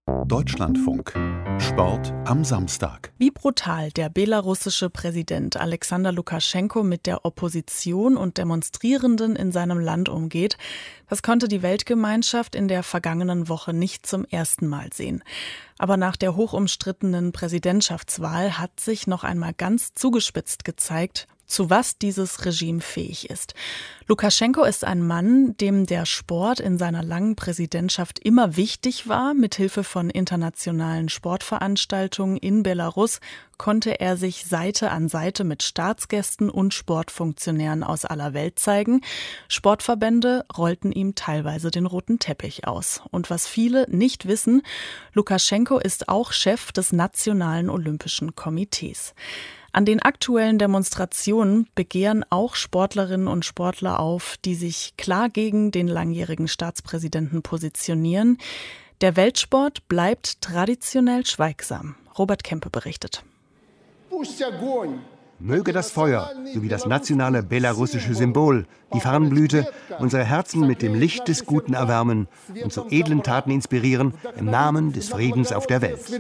Deutschlandfunk. Sport am Samstag. Wie brutal der belarussische Präsident Alexander Lukaschenko mit der Opposition und Demonstrierenden in seinem Land umgeht, das konnte die Weltgemeinschaft in der vergangenen Woche nicht zum ersten Mal sehen. Aber nach der hochumstrittenen Präsidentschaftswahl hat sich noch einmal ganz zugespitzt gezeigt, zu was dieses Regime fähig ist. Lukaschenko ist ein Mann, dem der Sport in seiner langen Präsidentschaft immer wichtig war. Mithilfe von internationalen Sportveranstaltungen in Belarus konnte er sich Seite an Seite mit Staatsgästen und Sportfunktionären aus aller Welt zeigen. Sportverbände rollten ihm teilweise den roten Teppich aus. Und was viele nicht wissen, Lukaschenko ist auch Chef des Nationalen Olympischen Komitees. An den aktuellen Demonstrationen begehren auch Sportlerinnen und Sportler auf, die sich klar gegen den langjährigen Staatspräsidenten positionieren. Der Weltsport bleibt traditionell schweigsam. Robert Kempe berichtet. Möge das Feuer sowie das nationale belarussische Symbol, die Farnblüte, unsere Herzen mit dem Licht des Guten erwärmen und zu edlen Taten inspirieren im Namen des Friedens auf der Welt.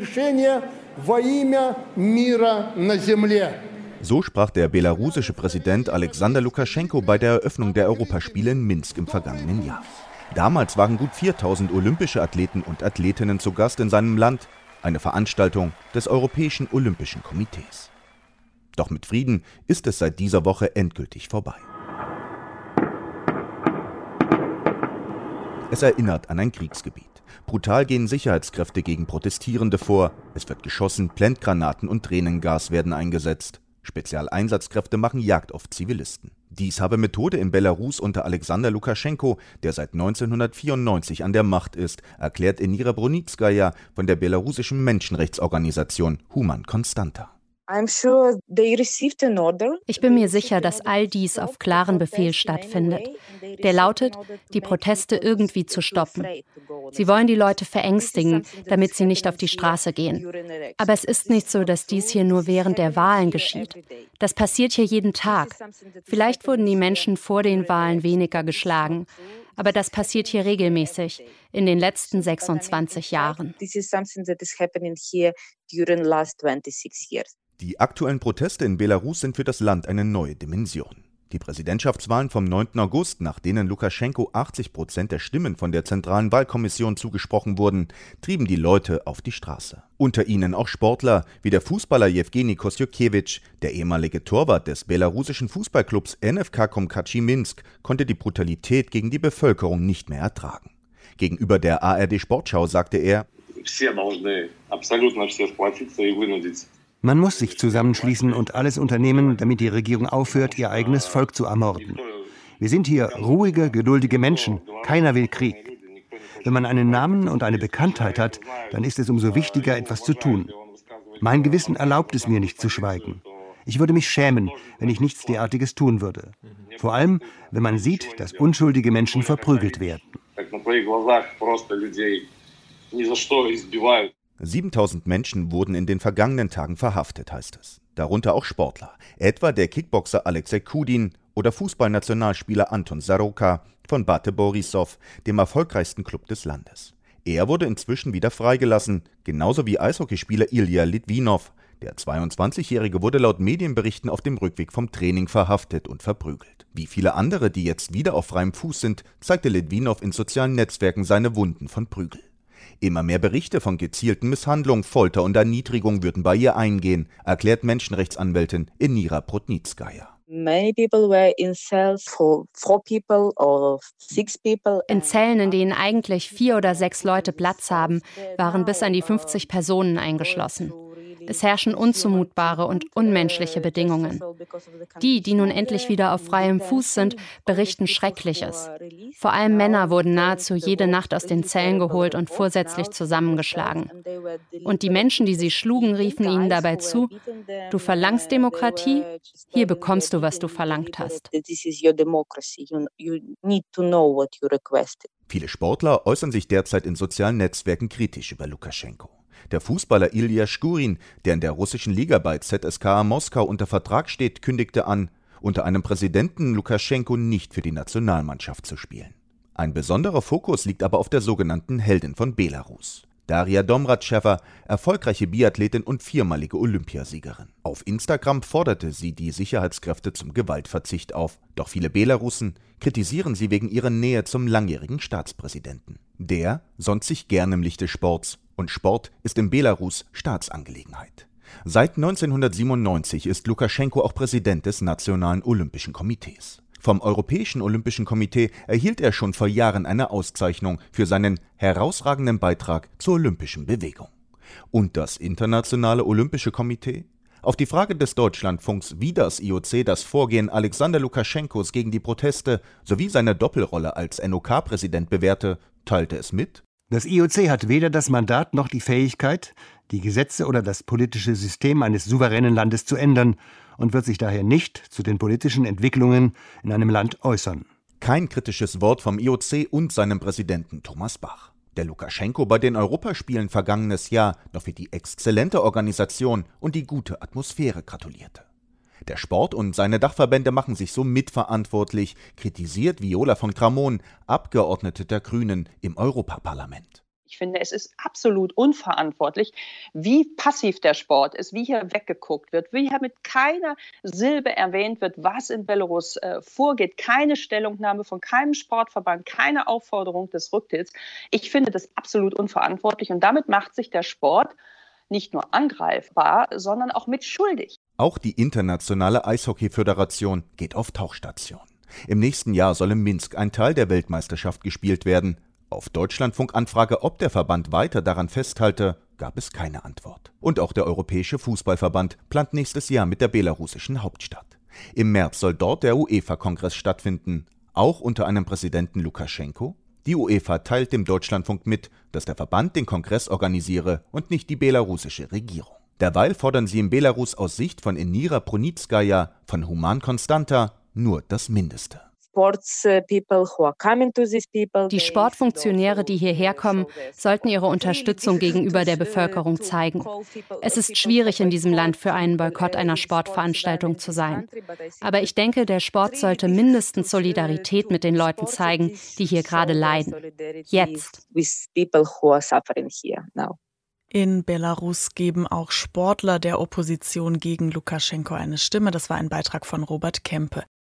So sprach der belarussische Präsident Alexander Lukaschenko bei der Eröffnung der Europaspiele in Minsk im vergangenen Jahr. Damals waren gut 4000 olympische Athleten und Athletinnen zu Gast in seinem Land, eine Veranstaltung des Europäischen Olympischen Komitees. Doch mit Frieden ist es seit dieser Woche endgültig vorbei. Es erinnert an ein Kriegsgebiet. Brutal gehen Sicherheitskräfte gegen Protestierende vor. Es wird geschossen, Blendgranaten und Tränengas werden eingesetzt. Spezialeinsatzkräfte machen Jagd auf Zivilisten. Dies habe Methode in Belarus unter Alexander Lukaschenko, der seit 1994 an der Macht ist, erklärt Enira Brunitskaja von der belarussischen Menschenrechtsorganisation Human Konstanta. Ich bin mir sicher, dass all dies auf klaren Befehl stattfindet. Der lautet, die Proteste irgendwie zu stoppen. Sie wollen die Leute verängstigen, damit sie nicht auf die Straße gehen. Aber es ist nicht so, dass dies hier nur während der Wahlen geschieht. Das passiert hier jeden Tag. Vielleicht wurden die Menschen vor den Wahlen weniger geschlagen. Aber das passiert hier regelmäßig, in den letzten 26 Jahren. Die aktuellen Proteste in Belarus sind für das Land eine neue Dimension. Die Präsidentschaftswahlen vom 9. August, nach denen Lukaschenko 80% der Stimmen von der Zentralen Wahlkommission zugesprochen wurden, trieben die Leute auf die Straße. Unter ihnen auch Sportler wie der Fußballer Jewgeni Kostjukiewicz. Der ehemalige Torwart des belarussischen Fußballclubs NFK Komkatschi Minsk konnte die Brutalität gegen die Bevölkerung nicht mehr ertragen. Gegenüber der ARD Sportschau sagte er: Man muss sich zusammenschließen und alles unternehmen, damit die Regierung aufhört, ihr eigenes Volk zu ermorden. Wir sind hier ruhige, geduldige Menschen. Keiner will Krieg. Wenn man einen Namen und eine Bekanntheit hat, dann ist es umso wichtiger, etwas zu tun. Mein Gewissen erlaubt es mir nicht zu schweigen. Ich würde mich schämen, wenn ich nichts derartiges tun würde. Vor allem, wenn man sieht, dass unschuldige Menschen verprügelt werden. 7000 Menschen wurden in den vergangenen Tagen verhaftet, heißt es. Darunter auch Sportler, etwa der Kickboxer Alexei Kudin oder Fußballnationalspieler Anton Soroka von Bate Borisov, dem erfolgreichsten Club des Landes. Er wurde inzwischen wieder freigelassen, genauso wie Eishockeyspieler Ilya Litvinov. Der 22-Jährige wurde laut Medienberichten auf dem Rückweg vom Training verhaftet und verprügelt. Wie viele andere, die jetzt wieder auf freiem Fuß sind, zeigte Litvinov in sozialen Netzwerken seine Wunden von Prügel. Immer mehr Berichte von gezielten Misshandlungen, Folter und Erniedrigung würden bei ihr eingehen, erklärt Menschenrechtsanwältin Enira Brunitskaja. In Zellen, in denen eigentlich 4 oder 6 Leute Platz haben, waren bis an die 50 Personen eingeschlossen. Es herrschen unzumutbare und unmenschliche Bedingungen. Die nun endlich wieder auf freiem Fuß sind, berichten Schreckliches. Vor allem Männer wurden nahezu jede Nacht aus den Zellen geholt und vorsätzlich zusammengeschlagen. Und die Menschen, die sie schlugen, riefen ihnen dabei zu: Du verlangst Demokratie? Hier bekommst du, was du verlangt hast. Viele Sportler äußern sich derzeit in sozialen Netzwerken kritisch über Lukaschenko. Der Fußballer Ilya Shkurin, der in der russischen Liga bei ZSKA Moskau unter Vertrag steht, kündigte an, unter einem Präsidenten Lukaschenko nicht für die Nationalmannschaft zu spielen. Ein besonderer Fokus liegt aber auf der sogenannten Heldin von Belarus. Daria Domracheva, erfolgreiche Biathletin und viermalige Olympiasiegerin. Auf Instagram forderte sie die Sicherheitskräfte zum Gewaltverzicht auf. Doch viele Belarussen kritisieren sie wegen ihrer Nähe zum langjährigen Staatspräsidenten. Der sonnt sich gern im Licht des Sports und Sport ist in Belarus Staatsangelegenheit. Seit 1997 ist Lukaschenko auch Präsident des Nationalen Olympischen Komitees. Vom Europäischen Olympischen Komitee erhielt er schon vor Jahren eine Auszeichnung für seinen herausragenden Beitrag zur olympischen Bewegung. Und das Internationale Olympische Komitee? Auf die Frage des Deutschlandfunks, wie das IOC das Vorgehen Alexander Lukaschenkos gegen die Proteste sowie seine Doppelrolle als NOK-Präsident bewährte, teilte es mit: Das IOC hat weder das Mandat noch die Fähigkeit, die Gesetze oder das politische System eines souveränen Landes zu ändern und wird sich daher nicht zu den politischen Entwicklungen in einem Land äußern. Kein kritisches Wort vom IOC und seinem Präsidenten Thomas Bach, der Lukaschenko bei den Europaspielen vergangenes Jahr noch für die exzellente Organisation und die gute Atmosphäre gratulierte. Der Sport und seine Dachverbände machen sich so mitverantwortlich, kritisiert Viola von Kramon, Abgeordnete der Grünen im Europaparlament. Ich finde, es ist absolut unverantwortlich, wie passiv der Sport ist, wie hier weggeguckt wird, wie hier mit keiner Silbe erwähnt wird, was in Belarus vorgeht. Keine Stellungnahme von keinem Sportverband, keine Aufforderung des Rücktritts. Ich finde das absolut unverantwortlich und damit macht sich der Sport nicht nur angreifbar, sondern auch mitschuldig. Auch die Internationale Eishockey-Föderation geht auf Tauchstation. Im nächsten Jahr soll in Minsk ein Teil der Weltmeisterschaft gespielt werden. Auf Deutschlandfunk-Anfrage, ob der Verband weiter daran festhalte, gab es keine Antwort. Und auch der Europäische Fußballverband plant nächstes Jahr mit der belarussischen Hauptstadt. Im März soll dort der UEFA-Kongress stattfinden, auch unter einem Präsidenten Lukaschenko. Die UEFA teilt dem Deutschlandfunk mit, dass der Verband den Kongress organisiere und nicht die belarussische Regierung. Derweil fordern sie in Belarus aus Sicht von Enira Prunitskaya von Human Constanta nur das Mindeste. Die Sportfunktionäre, die hierher kommen, sollten ihre Unterstützung gegenüber der Bevölkerung zeigen. Es ist schwierig, in diesem Land für einen Boykott einer Sportveranstaltung zu sein. Aber ich denke, der Sport sollte mindestens Solidarität mit den Leuten zeigen, die hier gerade leiden. Jetzt. In Belarus geben auch Sportler der Opposition gegen Lukaschenko eine Stimme. Das war ein Beitrag von Robert Kempe.